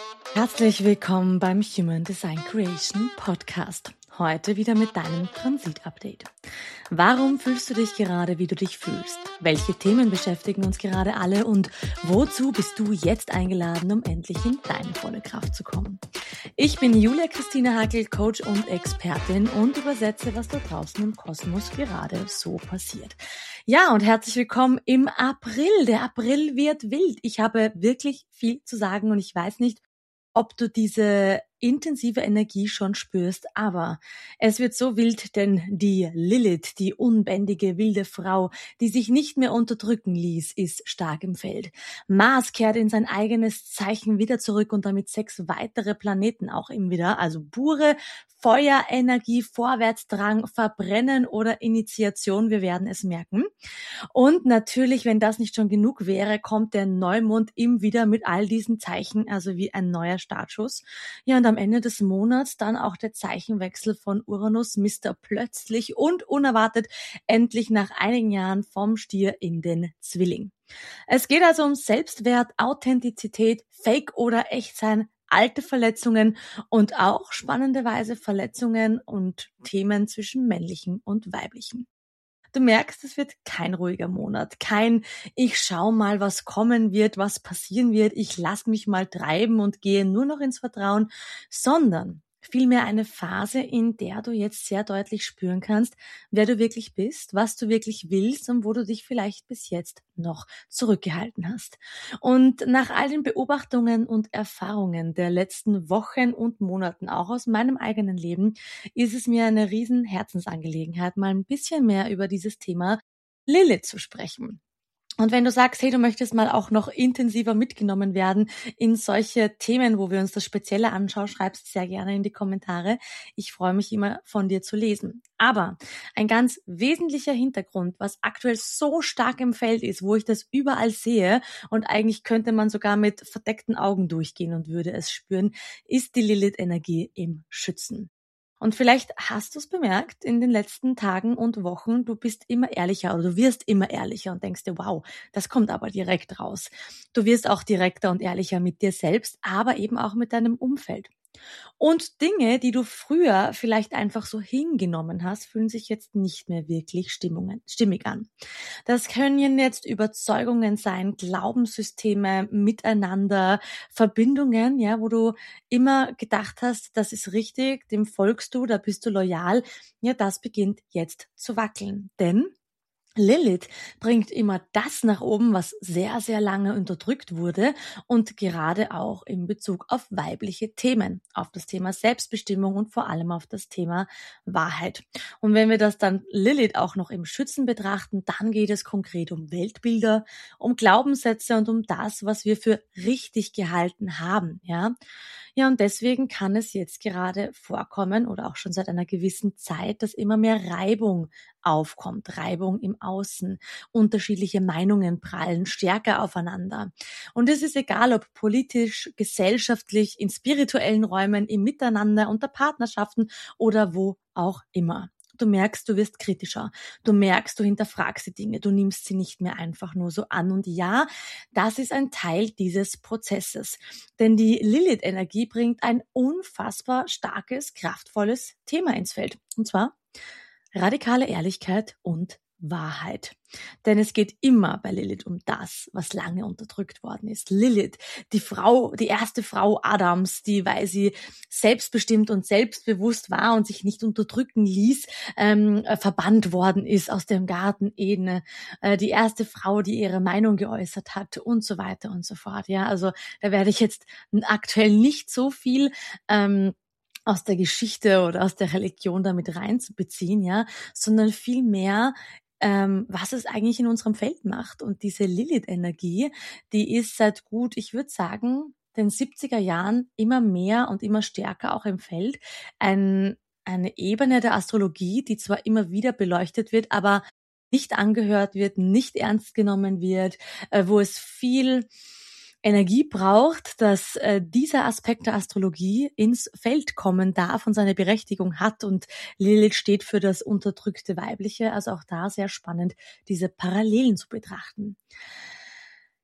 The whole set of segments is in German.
Herzlich willkommen beim Human Design Creation Podcast. Heute wieder mit deinem Transit-Update. Warum fühlst du dich gerade, wie du dich fühlst? Welche Themen beschäftigen uns gerade alle und wozu bist du jetzt eingeladen, um endlich in deine volle Kraft zu kommen? Ich bin Julia Christine Hackel, Coach und Expertin und übersetze, was da draußen im Kosmos gerade so passiert. Ja, und herzlich willkommen im April. Der April wird wild. Ich habe wirklich viel zu sagen und ich weiß nicht, ob du diese intensive Energie schon spürst, aber es wird so wild, denn die Lilith, die unbändige, wilde Frau, die sich nicht mehr unterdrücken ließ, ist stark im Feld. Mars kehrt in sein eigenes Zeichen wieder zurück und damit 6 weitere Planeten auch ihm wieder, also pure Feuerenergie, Vorwärtsdrang, Verbrennen oder Initiation, wir werden es merken. Und natürlich, wenn das nicht schon genug wäre, kommt der Neumond ihm wieder mit all diesen Zeichen, also wie ein neuer Startschuss. Ja, und am Ende des Monats dann auch der Zeichenwechsel von Uranus, Mr. Plötzlich und unerwartet, endlich nach einigen Jahren vom Stier in den Zwilling. Es geht also um Selbstwert, Authentizität, Fake oder Echtsein, alte Verletzungen und auch spannenderweise Verletzungen und Themen zwischen männlichen und weiblichen. Du merkst, es wird kein ruhiger Monat, kein ich schau mal, was kommen wird, was passieren wird, ich lass mich mal treiben und gehe nur noch ins Vertrauen, sondern vielmehr eine Phase, in der du jetzt sehr deutlich spüren kannst, wer du wirklich bist, was du wirklich willst und wo du dich vielleicht bis jetzt noch zurückgehalten hast. Und nach all den Beobachtungen und Erfahrungen der letzten Wochen und Monaten, auch aus meinem eigenen Leben, ist es mir eine riesen Herzensangelegenheit, mal ein bisschen mehr über dieses Thema Lilith zu sprechen. Und wenn du sagst, hey, du möchtest mal auch noch intensiver mitgenommen werden in solche Themen, wo wir uns das Spezielle anschauen, schreib's sehr gerne in die Kommentare. Ich freue mich immer, von dir zu lesen. Aber ein ganz wesentlicher Hintergrund, was aktuell so stark im Feld ist, wo ich das überall sehe und eigentlich könnte man sogar mit verdeckten Augen durchgehen und würde es spüren, ist die Lilith-Energie im Schützen. Und vielleicht hast du es bemerkt in den letzten Tagen und Wochen, du bist immer ehrlicher oder du wirst immer ehrlicher und denkst dir, wow, das kommt aber direkt raus. Du wirst auch direkter und ehrlicher mit dir selbst, aber eben auch mit deinem Umfeld. Und Dinge, die du früher vielleicht einfach so hingenommen hast, fühlen sich jetzt nicht mehr wirklich stimmig an. Das können jetzt Überzeugungen sein, Glaubenssysteme, Miteinander, Verbindungen, ja, wo du immer gedacht hast, das ist richtig, dem folgst du, da bist du loyal. Ja, das beginnt jetzt zu wackeln. Denn Lilith bringt immer das nach oben, was sehr, sehr lange unterdrückt wurde und gerade auch in Bezug auf weibliche Themen, auf das Thema Selbstbestimmung und vor allem auf das Thema Wahrheit. Und wenn wir das dann Lilith auch noch im Schützen betrachten, dann geht es konkret um Weltbilder, um Glaubenssätze und um das, was wir für richtig gehalten haben, ja. Ja, und deswegen kann es jetzt gerade vorkommen oder auch schon seit einer gewissen Zeit, dass immer mehr Reibung aufkommt, Reibung im Außen, unterschiedliche Meinungen prallen stärker aufeinander. Und es ist egal, ob politisch, gesellschaftlich, in spirituellen Räumen, im Miteinander, unter Partnerschaften oder wo auch immer. Du merkst, du wirst kritischer. Du merkst, du hinterfragst die Dinge. Du nimmst sie nicht mehr einfach nur so an. Und ja, das ist ein Teil dieses Prozesses. Denn die Lilith-Energie bringt ein unfassbar starkes, kraftvolles Thema ins Feld. Und zwar radikale Ehrlichkeit und Wahrheit. Denn es geht immer bei Lilith um das, was lange unterdrückt worden ist. Lilith, die Frau, die erste Frau Adams, die, weil sie selbstbestimmt und selbstbewusst war und sich nicht unterdrücken ließ, verbannt worden ist aus dem Garten Eden. Die erste Frau, die ihre Meinung geäußert hat und so weiter und so fort. Ja, also da werde ich jetzt aktuell nicht so viel aus der Geschichte oder aus der Religion damit reinzubeziehen, ja, sondern viel mehr was es eigentlich in unserem Feld macht. Und diese Lilith-Energie, die ist seit gut, ich würde sagen, den 70er Jahren immer mehr und immer stärker auch im Feld. Eine Ebene der Astrologie, die zwar immer wieder beleuchtet wird, aber nicht angehört wird, nicht ernst genommen wird, wo es viel Energie braucht, dass dieser Aspekt der Astrologie ins Feld kommen darf und seine Berechtigung hat. Und Lilith steht für das unterdrückte Weibliche. Also auch da sehr spannend, diese Parallelen zu betrachten.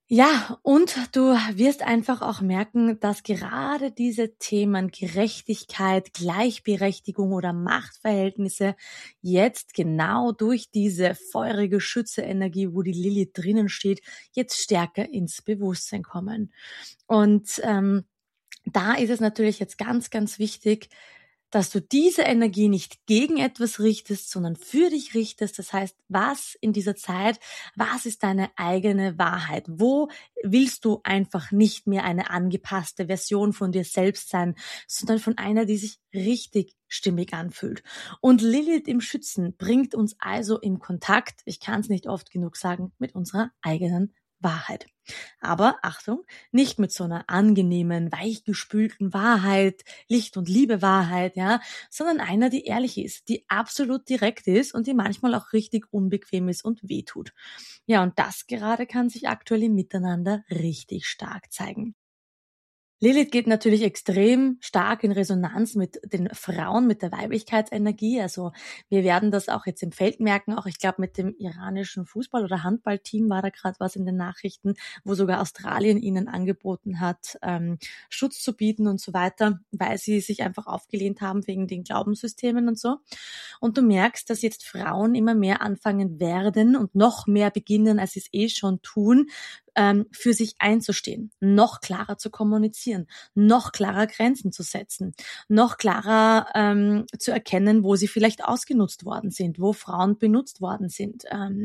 Ja, und du wirst einfach auch merken, dass gerade diese Themen Gerechtigkeit, Gleichberechtigung oder Machtverhältnisse jetzt genau durch diese feurige Schütze-Energie, wo die Lilith drinnen steht, jetzt stärker ins Bewusstsein kommen. Und da ist es natürlich jetzt ganz, ganz wichtig, dass du diese Energie nicht gegen etwas richtest, sondern für dich richtest. Das heißt, was in dieser Zeit, was ist deine eigene Wahrheit? Wo willst du einfach nicht mehr eine angepasste Version von dir selbst sein, sondern von einer, die sich richtig stimmig anfühlt? Und Lilith im Schützen bringt uns also im Kontakt, ich kann es nicht oft genug sagen, mit unserer eigenen Wahrheit. Aber Achtung, nicht mit so einer angenehmen, weichgespülten Wahrheit, Licht und Liebe Wahrheit, ja, sondern einer, die ehrlich ist, die absolut direkt ist und die manchmal auch richtig unbequem ist und wehtut. Ja, und das gerade kann sich aktuell im Miteinander richtig stark zeigen. Lilith geht natürlich extrem stark in Resonanz mit den Frauen, mit der Weiblichkeitsenergie. Also wir werden das auch jetzt im Feld merken. Auch ich glaube, mit dem iranischen Fußball- oder Handballteam war da gerade was in den Nachrichten, wo sogar Australien ihnen angeboten hat, Schutz zu bieten und so weiter, weil sie sich einfach aufgelehnt haben wegen den Glaubenssystemen und so. Und du merkst, dass jetzt Frauen immer mehr anfangen werden und noch mehr beginnen, als sie es eh schon tun, für sich einzustehen, noch klarer zu kommunizieren, noch klarer Grenzen zu setzen, noch klarer zu erkennen, wo sie vielleicht ausgenutzt worden sind, wo Frauen benutzt worden sind.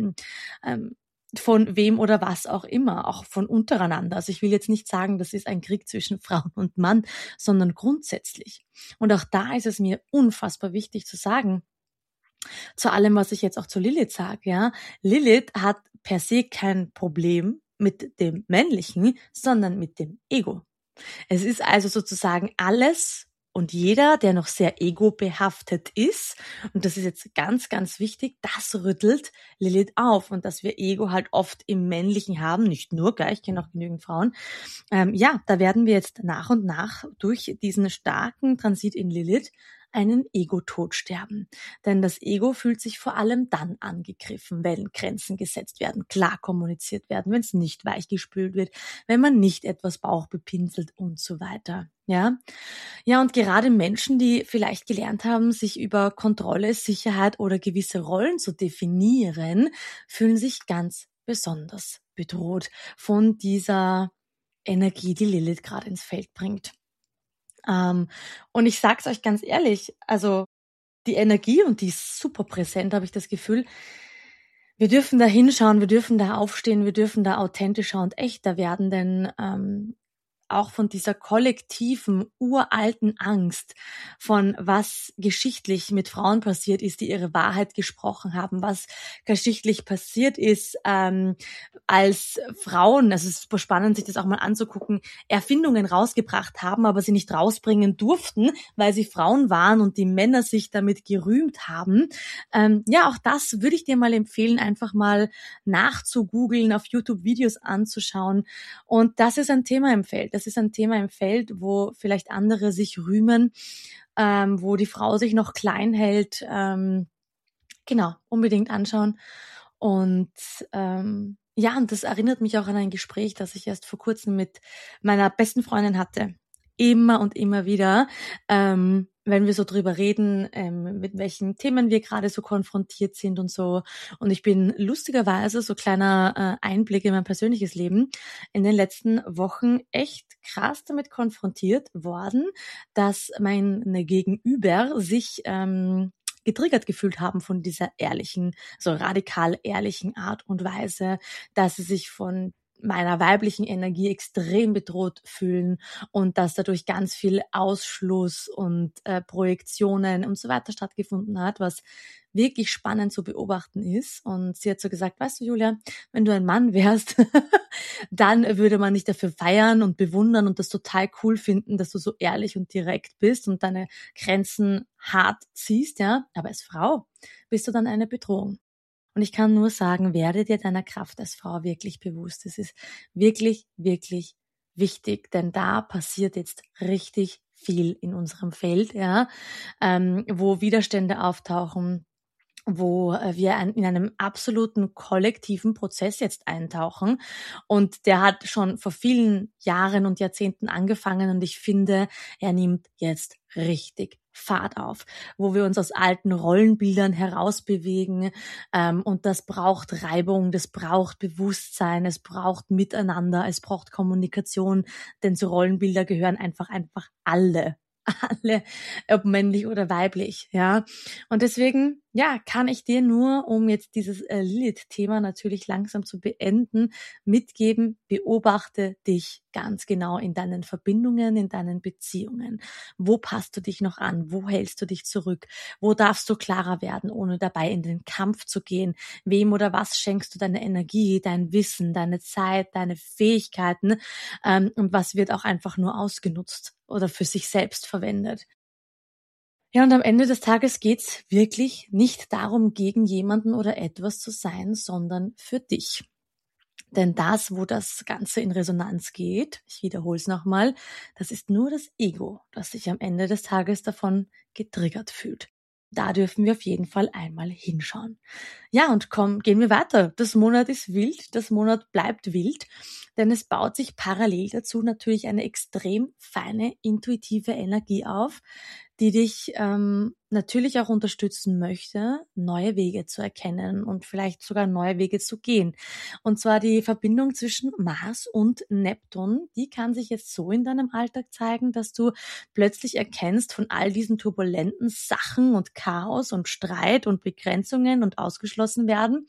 Von wem oder was auch immer, auch von untereinander. Also ich will jetzt nicht sagen, das ist ein Krieg zwischen Frau und Mann, sondern grundsätzlich. Und auch da ist es mir unfassbar wichtig zu sagen, zu allem, was ich jetzt auch zu Lilith sage, ja. Lilith hat per se kein Problem mit dem Männlichen, sondern mit dem Ego. Es ist also sozusagen alles und jeder, der noch sehr ego-behaftet ist, und das ist jetzt ganz, ganz wichtig, das rüttelt Lilith auf. Und dass wir Ego halt oft im Männlichen haben, nicht nur, gleich, ich kenne auch genügend Frauen, ja, da werden wir jetzt nach und nach durch diesen starken Transit in Lilith einen Ego-Tod sterben. Denn das Ego fühlt sich vor allem dann angegriffen, wenn Grenzen gesetzt werden, klar kommuniziert werden, wenn es nicht weichgespült wird, wenn man nicht etwas Bauch bepinselt und so weiter. Ja, ja, und gerade Menschen, die vielleicht gelernt haben, sich über Kontrolle, Sicherheit oder gewisse Rollen zu definieren, fühlen sich ganz besonders bedroht von dieser Energie, die Lilith gerade ins Feld bringt. Ähm, und ich sag's euch ganz ehrlich, also die Energie, und die ist super präsent, habe ich das Gefühl. Wir dürfen da hinschauen, wir dürfen da aufstehen, wir dürfen da authentischer und echter werden, denn auch von dieser kollektiven, uralten Angst, von was geschichtlich mit Frauen passiert ist, die ihre Wahrheit gesprochen haben, was geschichtlich passiert ist, als Frauen, also es ist super spannend, sich das auch mal anzugucken, Erfindungen rausgebracht haben, aber sie nicht rausbringen durften, weil sie Frauen waren und die Männer sich damit gerühmt haben. Ja, auch das würde ich dir mal empfehlen, einfach mal nachzugoogeln, auf YouTube Videos anzuschauen. Und das ist ein Thema im Feld. Das ist ein Thema im Feld, wo vielleicht andere sich rühmen, wo die Frau sich noch klein hält. Genau, unbedingt anschauen. Und ja, und das erinnert mich auch an ein Gespräch, das ich erst vor kurzem mit meiner besten Freundin hatte. Immer und immer wieder, wenn wir so drüber reden, mit welchen Themen wir gerade so konfrontiert sind und so. Und ich bin lustigerweise, so kleiner Einblick in mein persönliches Leben, in den letzten Wochen echt krass damit konfrontiert worden, dass meine Gegenüber sich getriggert gefühlt haben von dieser ehrlichen, so radikal ehrlichen Art und Weise, dass sie sich von meiner weiblichen Energie extrem bedroht fühlen und dass dadurch ganz viel Ausschluss und Projektionen und so weiter stattgefunden hat, was wirklich spannend zu beobachten ist. Und sie hat so gesagt, weißt du, Julia, wenn du ein Mann wärst, dann würde man dich dafür feiern und bewundern und das total cool finden, dass du so ehrlich und direkt bist und deine Grenzen hart ziehst, ja. Aber als Frau bist du dann eine Bedrohung. Und ich kann nur sagen, werde dir deiner Kraft als Frau wirklich bewusst. Es ist wirklich, wirklich wichtig, denn da passiert jetzt richtig viel in unserem Feld, ja, wo Widerstände auftauchen, wo wir in einem absoluten kollektiven Prozess jetzt eintauchen. Und der hat schon vor vielen Jahren und Jahrzehnten angefangen und ich finde, er nimmt jetzt richtig Fahrt auf, wo wir uns aus alten Rollenbildern herausbewegen, und das braucht Reibung, das braucht Bewusstsein, es braucht Miteinander, es braucht Kommunikation, denn zu Rollenbilder gehören einfach alle, alle, ob männlich oder weiblich, ja. Und deswegen, ja, kann ich dir nur, um jetzt dieses Lilith-Thema natürlich langsam zu beenden, mitgeben, beobachte dich ganz genau in deinen Verbindungen, in deinen Beziehungen. Wo passt du dich noch an? Wo hältst du dich zurück? Wo darfst du klarer werden, ohne dabei in den Kampf zu gehen? Wem oder was schenkst du deine Energie, dein Wissen, deine Zeit, deine Fähigkeiten? Und was wird auch einfach nur ausgenutzt oder für sich selbst verwendet? Ja, und am Ende des Tages geht's wirklich nicht darum, gegen jemanden oder etwas zu sein, sondern für dich. Denn das, wo das Ganze in Resonanz geht, ich wiederhole es nochmal, das ist nur das Ego, das sich am Ende des Tages davon getriggert fühlt. Da dürfen wir auf jeden Fall einmal hinschauen. Ja, und komm, gehen wir weiter. Das Monat ist wild, das Monat bleibt wild, denn es baut sich parallel dazu natürlich eine extrem feine, intuitive Energie auf, die dich natürlich auch unterstützen möchte, neue Wege zu erkennen und vielleicht sogar neue Wege zu gehen. Und zwar die Verbindung zwischen Mars und Neptun, die kann sich jetzt so in deinem Alltag zeigen, dass du plötzlich erkennst von all diesen turbulenten Sachen und Chaos und Streit und Begrenzungen und ausgeschlossen werden,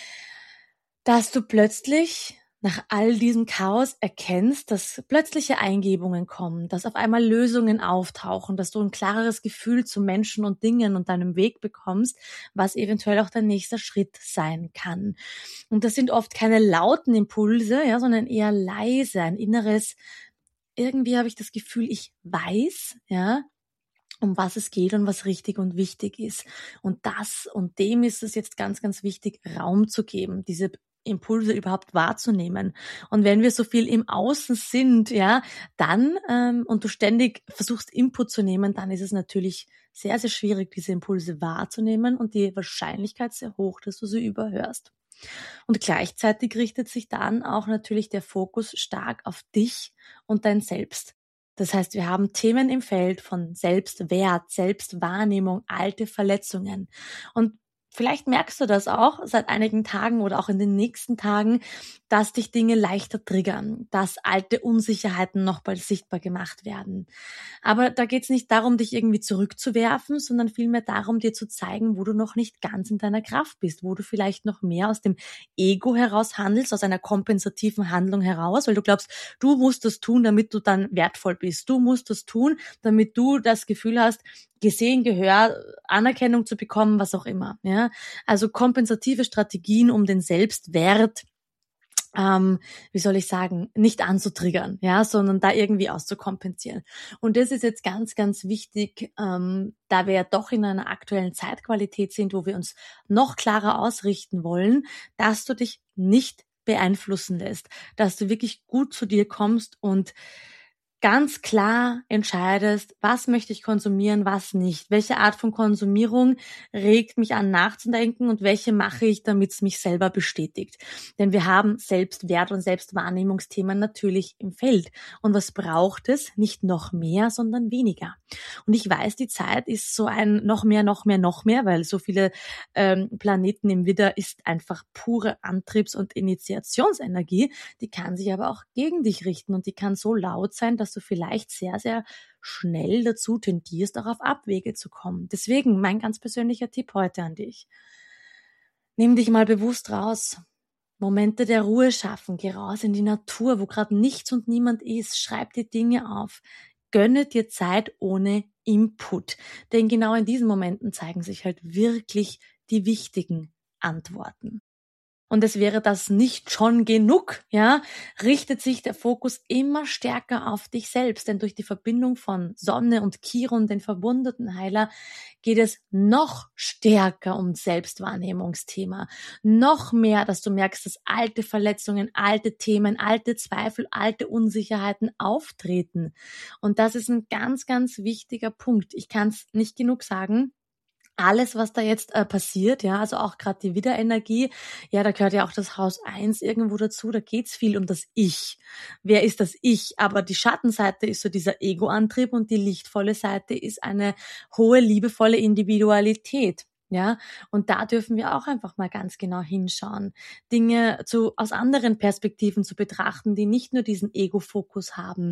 dass du plötzlich nach all diesem Chaos erkennst, dass plötzliche Eingebungen kommen, dass auf einmal Lösungen auftauchen, dass du ein klareres Gefühl zu Menschen und Dingen und deinem Weg bekommst, was eventuell auch dein nächster Schritt sein kann. Und das sind oft keine lauten Impulse, ja, sondern eher leise, ein inneres, irgendwie habe ich das Gefühl, ich weiß, ja, um was es geht und was richtig und wichtig ist. Und dem ist es jetzt ganz, ganz wichtig, Raum zu geben, diese Impulse überhaupt wahrzunehmen. Und wenn wir so viel im Außen sind, ja, dann und du ständig versuchst Input zu nehmen, dann ist es natürlich sehr, sehr schwierig, diese Impulse wahrzunehmen und die Wahrscheinlichkeit sehr hoch, dass du sie überhörst. Und gleichzeitig richtet sich dann auch natürlich der Fokus stark auf dich und dein Selbst. Das heißt, wir haben Themen im Feld von Selbstwert, Selbstwahrnehmung, alte Verletzungen. Und vielleicht merkst du das auch seit einigen Tagen oder auch in den nächsten Tagen, dass dich Dinge leichter triggern, dass alte Unsicherheiten noch bald sichtbar gemacht werden. Aber da geht es nicht darum, dich irgendwie zurückzuwerfen, sondern vielmehr darum, dir zu zeigen, wo du noch nicht ganz in deiner Kraft bist, wo du vielleicht noch mehr aus dem Ego heraus handelst, aus einer kompensativen Handlung heraus, weil du glaubst, du musst das tun, damit du dann wertvoll bist. Du musst das tun, damit du das Gefühl hast, gesehen, Gehör, Anerkennung zu bekommen, was auch immer. Ja? Also kompensative Strategien, um den Selbstwert wie soll ich sagen, nicht anzutriggern, ja, sondern da irgendwie auszukompensieren. Und das ist jetzt ganz, ganz wichtig, da wir ja doch in einer aktuellen Zeitqualität sind, wo wir uns noch klarer ausrichten wollen, dass du dich nicht beeinflussen lässt, dass du wirklich gut zu dir kommst und ganz klar entscheidest, was möchte ich konsumieren, was nicht. Welche Art von Konsumierung regt mich an, nachzudenken und welche mache ich, damit es mich selber bestätigt. Denn wir haben Selbstwert- und Selbstwahrnehmungsthemen natürlich im Feld. Und was braucht es? Nicht noch mehr, sondern weniger. Und ich weiß, die Zeit ist so ein noch mehr, noch mehr, noch mehr, weil so viele Planeten im Widder ist einfach pure Antriebs- und Initiationsenergie. Die kann sich aber auch gegen dich richten und die kann so laut sein, dass du vielleicht sehr, sehr schnell dazu tendierst, auch auf Abwege zu kommen. Deswegen mein ganz persönlicher Tipp heute an dich. Nimm dich mal bewusst raus. Momente der Ruhe schaffen. Geh raus in die Natur, wo gerade nichts und niemand ist. Schreib dir Dinge auf. Gönne dir Zeit ohne Input. Denn genau in diesen Momenten zeigen sich halt wirklich die wichtigen Antworten. Und es wäre das nicht schon genug, ja, richtet sich der Fokus immer stärker auf dich selbst, denn durch die Verbindung von Sonne und Chiron, den verbundenen Heiler, geht es noch stärker um Selbstwahrnehmungsthema. Noch mehr, dass du merkst, dass alte Verletzungen, alte Themen, alte Zweifel, alte Unsicherheiten auftreten. Und das ist ein ganz, ganz wichtiger Punkt. Ich kann es nicht genug sagen. alles, was da jetzt passiert, ja, also auch gerade die Widderenergie, ja, da gehört ja auch das Haus 1 irgendwo dazu, da geht's viel um das Ich. Wer ist das Ich? Aber die Schattenseite ist so dieser Ego-Antrieb und die lichtvolle Seite ist eine hohe, liebevolle Individualität. Ja, und da dürfen wir auch einfach mal ganz genau hinschauen, Dinge aus anderen Perspektiven zu betrachten, die nicht nur diesen Ego-Fokus haben,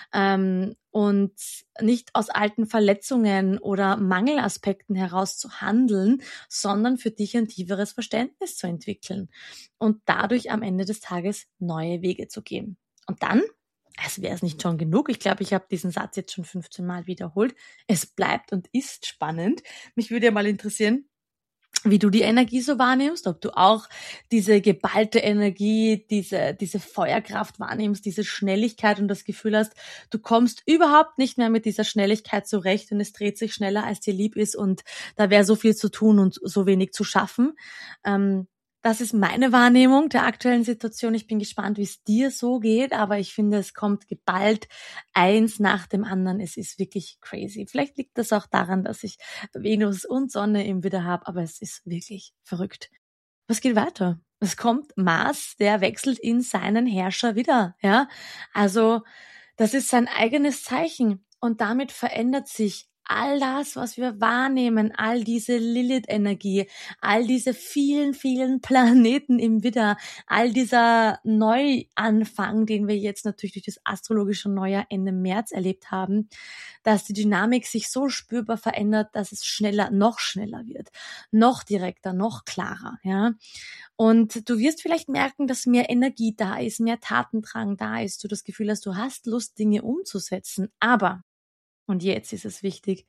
und nicht aus alten Verletzungen oder Mangelaspekten heraus zu handeln, sondern für dich ein tieferes Verständnis zu entwickeln und dadurch am Ende des Tages neue Wege zu gehen. Und dann, als wäre es nicht schon genug, ich glaube, ich habe diesen Satz jetzt schon 15 Mal wiederholt, es bleibt und ist spannend. Mich würde ja mal interessieren, wie du die Energie so wahrnimmst, ob du auch diese geballte Energie, diese Feuerkraft wahrnimmst, diese Schnelligkeit und das Gefühl hast, du kommst überhaupt nicht mehr mit dieser Schnelligkeit zurecht und es dreht sich schneller, als dir lieb ist und da wäre so viel zu tun und so wenig zu schaffen. Das ist meine Wahrnehmung der aktuellen Situation. Ich bin gespannt, wie es dir so geht, aber ich finde, es kommt geballt eins nach dem anderen. Es ist wirklich crazy. Vielleicht liegt das auch daran, dass ich Venus und Sonne im Widder habe, aber es ist wirklich verrückt. Was geht weiter? Es kommt Mars, der wechselt in seinen Herrscher wieder, ja. Also, das ist sein eigenes Zeichen und damit verändert sich all das, was wir wahrnehmen, all diese Lilith-Energie, all diese vielen, vielen Planeten im Widder, all dieser Neuanfang, den wir jetzt natürlich durch das astrologische Neujahr Ende März erlebt haben, dass die Dynamik sich so spürbar verändert, dass es noch schneller wird, noch direkter, noch klarer, ja. Und du wirst vielleicht merken, dass mehr Energie da ist, mehr Tatendrang da ist, du das Gefühl hast, du hast Lust, Dinge umzusetzen. Aber, und jetzt ist es wichtig,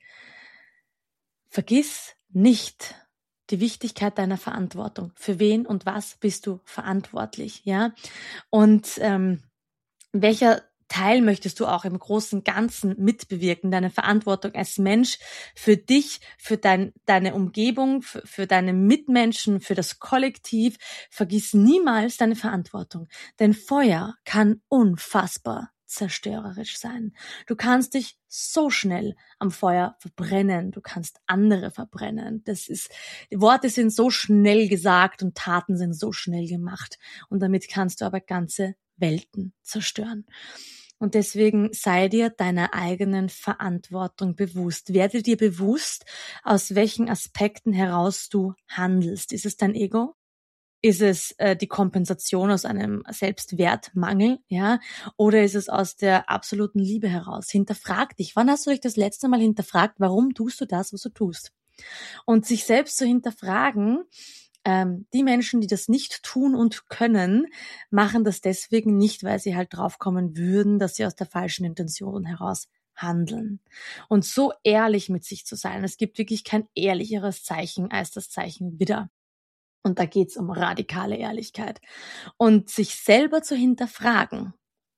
vergiss nicht die Wichtigkeit deiner Verantwortung. Für wen und was bist du verantwortlich, ja? Und welcher Teil möchtest du auch im großen Ganzen mitbewirken, deine Verantwortung als Mensch für dich, für deine Umgebung, für deine Mitmenschen, für das Kollektiv. Vergiss niemals deine Verantwortung, denn Feuer kann unfassbar zerstörerisch sein. Du kannst dich so schnell am Feuer verbrennen, du kannst andere verbrennen. Worte sind so schnell gesagt und Taten sind so schnell gemacht und damit kannst du aber ganze Welten zerstören. Und deswegen sei dir deiner eigenen Verantwortung bewusst. Werde dir bewusst, aus welchen Aspekten heraus du handelst. Ist es dein Ego? Ist es die Kompensation aus einem Selbstwertmangel, ja? Oder ist es aus der absoluten Liebe heraus? Hinterfrag dich. Wann hast du dich das letzte Mal hinterfragt, warum tust du das, was du tust? Und sich selbst zu hinterfragen, die Menschen, die das nicht tun und können, machen das deswegen nicht, weil sie halt draufkommen würden, dass sie aus der falschen Intention heraus handeln. Und so ehrlich mit sich zu sein. Es gibt wirklich kein ehrlicheres Zeichen als das Zeichen Widder. Und da geht's um radikale Ehrlichkeit. Und sich selber zu hinterfragen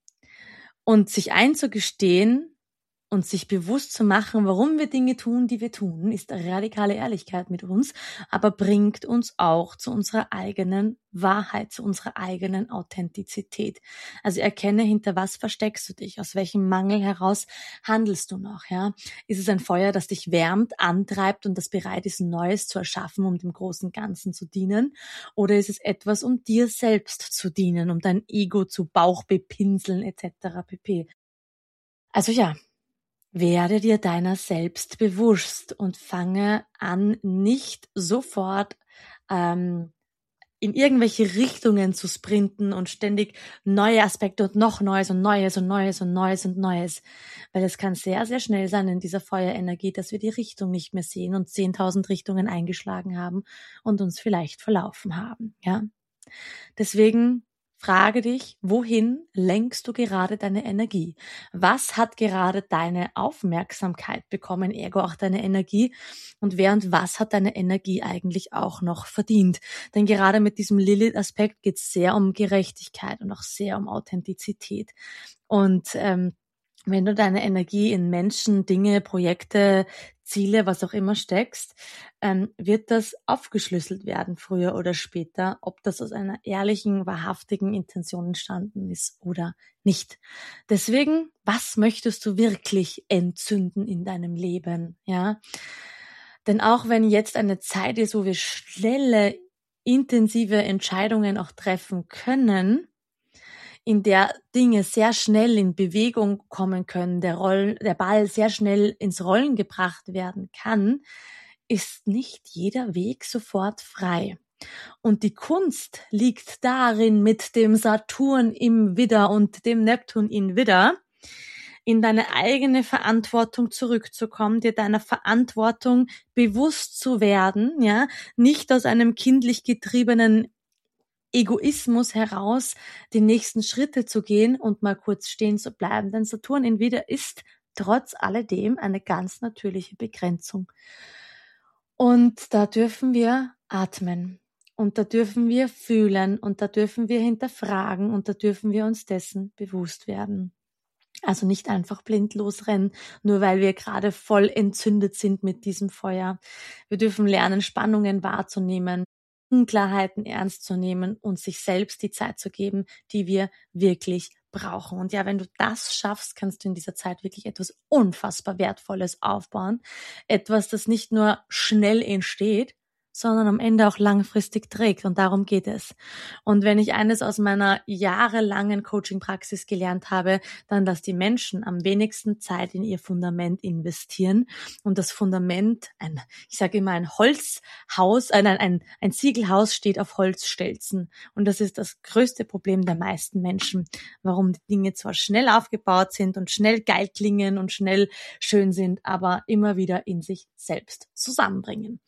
und sich einzugestehen, und sich bewusst zu machen, warum wir Dinge tun, die wir tun, ist radikale Ehrlichkeit mit uns, aber bringt uns auch zu unserer eigenen Wahrheit, zu unserer eigenen Authentizität. Also erkenne, hinter was versteckst du dich, aus welchem Mangel heraus handelst du noch, ja? Ist es ein Feuer, das dich wärmt, antreibt und das bereit ist, Neues zu erschaffen, um dem großen Ganzen zu dienen? Oder ist es etwas, um dir selbst zu dienen, um dein Ego zu Bauchbepinseln etc. pp. Also ja, werde dir deiner selbst bewusst und fange an, nicht sofort in irgendwelche Richtungen zu sprinten und ständig neue Aspekte und noch Neues und Neues und Neues und Neues und Neues. Weil es kann sehr, sehr schnell sein in dieser Feuerenergie, dass wir die Richtung nicht mehr sehen und 10.000 Richtungen eingeschlagen haben und uns vielleicht verlaufen haben, ja. Deswegen frage dich, wohin lenkst du gerade deine Energie? Was hat gerade deine Aufmerksamkeit bekommen, ergo auch deine Energie? Und wer und was hat deine Energie eigentlich auch noch verdient? Denn gerade mit diesem Lilith-Aspekt geht es sehr um Gerechtigkeit und auch sehr um Authentizität. Und wenn du deine Energie in Menschen, Dinge, Projekte, Ziele, was auch immer steckst, wird das aufgeschlüsselt werden, früher oder später, ob das aus einer ehrlichen, wahrhaftigen Intention entstanden ist oder nicht. Deswegen, was möchtest du wirklich entzünden in deinem Leben? Ja, Denn auch wenn jetzt eine Zeit ist, wo wir schnelle, intensive Entscheidungen auch treffen können, in der Dinge sehr schnell in Bewegung kommen können, der Ball sehr schnell ins Rollen gebracht werden kann, ist nicht jeder Weg sofort frei. Und die Kunst liegt darin, mit dem Saturn im Widder und dem Neptun in Widder in deine eigene Verantwortung zurückzukommen, dir deiner Verantwortung bewusst zu werden, ja, nicht aus einem kindlich getriebenen Egoismus heraus die nächsten Schritte zu gehen und mal kurz stehen zu bleiben. Denn Saturn in Widder ist trotz alledem eine ganz natürliche Begrenzung. Und da dürfen wir atmen. Und da dürfen wir fühlen. Und da dürfen wir hinterfragen. Und da dürfen wir uns dessen bewusst werden. Also nicht einfach blind losrennen, nur weil wir gerade voll entzündet sind mit diesem Feuer. Wir dürfen lernen, Spannungen wahrzunehmen, Unklarheiten ernst zu nehmen und sich selbst die Zeit zu geben, die wir wirklich brauchen. Und ja, wenn du das schaffst, kannst du in dieser Zeit wirklich etwas unfassbar Wertvolles aufbauen. Etwas, das nicht nur schnell entsteht, sondern am Ende auch langfristig trägt. Und darum geht es. Und wenn ich eines aus meiner jahrelangen Coaching-Praxis gelernt habe, dann, dass die Menschen am wenigsten Zeit in ihr Fundament investieren. Und das Fundament, ich sage immer, ein Holzhaus, ein Ziegelhaus steht auf Holzstelzen. Und das ist das größte Problem der meisten Menschen, warum die Dinge zwar schnell aufgebaut sind und schnell geil klingen und schnell schön sind, aber immer wieder in sich selbst zusammenbringen.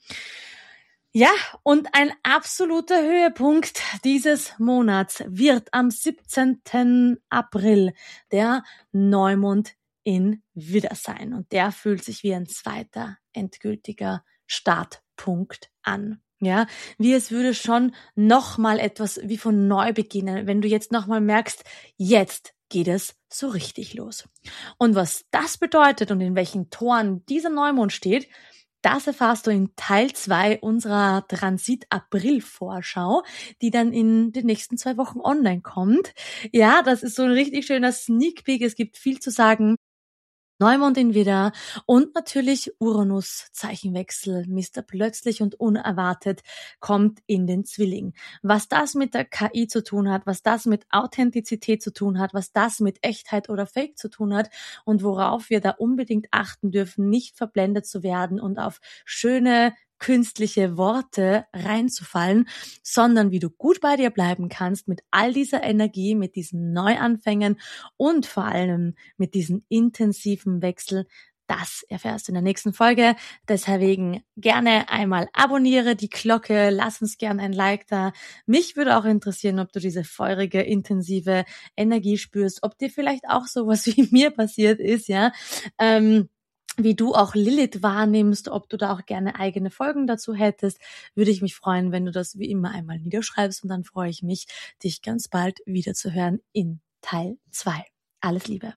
Ja, und ein absoluter Höhepunkt dieses Monats wird am 17. April der Neumond in Widder sein. Und der fühlt sich wie ein zweiter endgültiger Startpunkt an. Ja, wie es würde schon nochmal etwas wie von neu beginnen, wenn du jetzt nochmal merkst, jetzt geht es so richtig los. Und was das bedeutet und in welchen Toren dieser Neumond steht, das erfährst du in Teil 2 unserer Transit-April-Vorschau, die dann in den nächsten 2 Wochen online kommt. Ja, das ist so ein richtig schöner Sneak Peek. Es gibt viel zu sagen. Neumond in Widder und natürlich Uranus-Zeichenwechsel, Mr. Plötzlich und unerwartet, kommt in den Zwilling. Was das mit der KI zu tun hat, was das mit Authentizität zu tun hat, was das mit Echtheit oder Fake zu tun hat und worauf wir da unbedingt achten dürfen, nicht verblendet zu werden und auf schöne künstliche Worte reinzufallen, sondern wie du gut bei dir bleiben kannst mit all dieser Energie, mit diesen Neuanfängen und vor allem mit diesem intensiven Wechsel. Das erfährst du in der nächsten Folge. Deswegen gerne einmal abonniere die Glocke, lass uns gerne ein Like da. Mich würde auch interessieren, ob du diese feurige, intensive Energie spürst, ob dir vielleicht auch sowas wie mir passiert ist, ja. Wie du auch Lilith wahrnimmst, ob du da auch gerne eigene Folgen dazu hättest, würde ich mich freuen, wenn du das wie immer einmal niederschreibst und dann freue ich mich, dich ganz bald wieder zu hören in Teil 2. Alles Liebe.